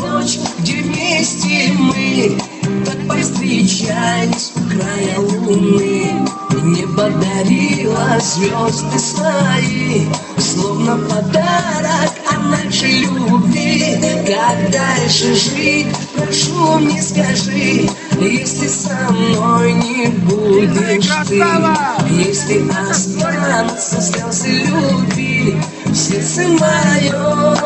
ночь, где вместе мы так повстречались у края луны. Небо дарило звезды свои, словно подарок от нашей любви. Как дальше жить, прошу, не скажи, если со мной не будешь ты, если останутся слезы любви в сердце моем.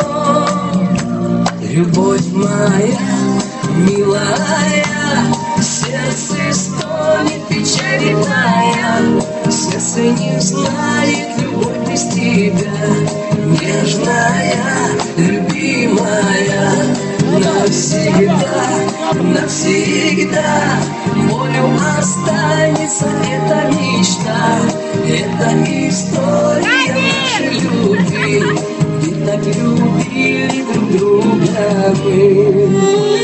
Любовь моя, милая, сердце стонет, печаль моя, сердце не знает любовь без тебя. Нежная, любимая, навсегда, навсегда болью останется эта мечта, это история нашей любви, где так любили друг друга мы.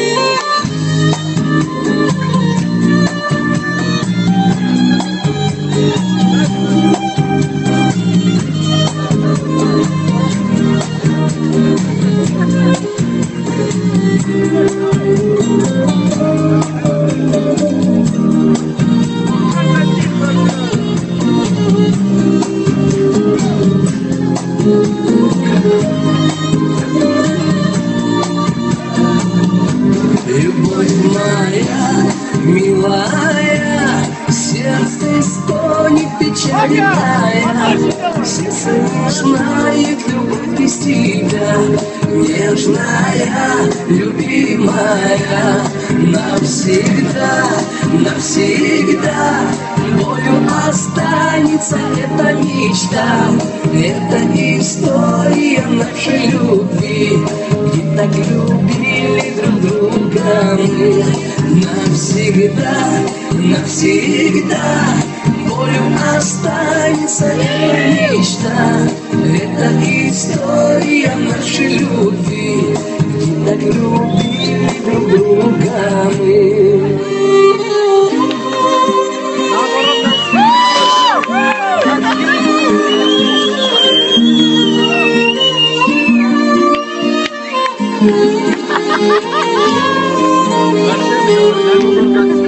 Любовь моя, милая, сердце стонет, печаль моя, сердце не знает любовь без тебя. Нежная, любимая, навсегда, навсегда болью останется эта мечта, это история нашей любви, где так любили друг друга мы. Навсегда, навсегда болью останется эта мечта, это история нашей любви, где так любили друг друга мы. Gracias.